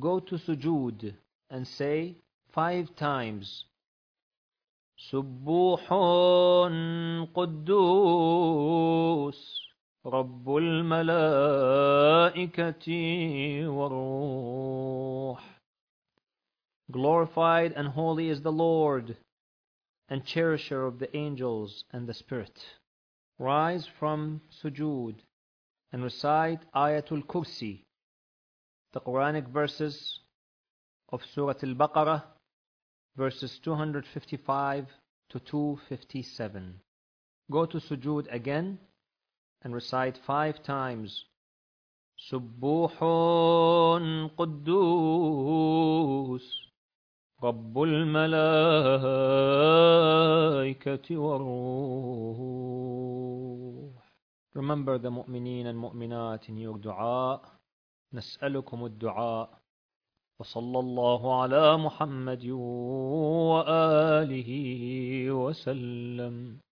go to sujood and say 5 times سبوح قدوس رب الملائكة والروح. Glorified and holy is the Lord, and cherisher of the angels and the Spirit. Rise from sujood and recite Ayatul Kursi, the Quranic verses of Surah Al-Baqarah, verses 255 to 257. Go to sujood again and recite 5 times سبوح قدوس رب الملائكة والروح. Remember the mu'mineen and mu'minat in your dua. نسألكم الدعاء. وصلى الله على محمد وآله وسلم.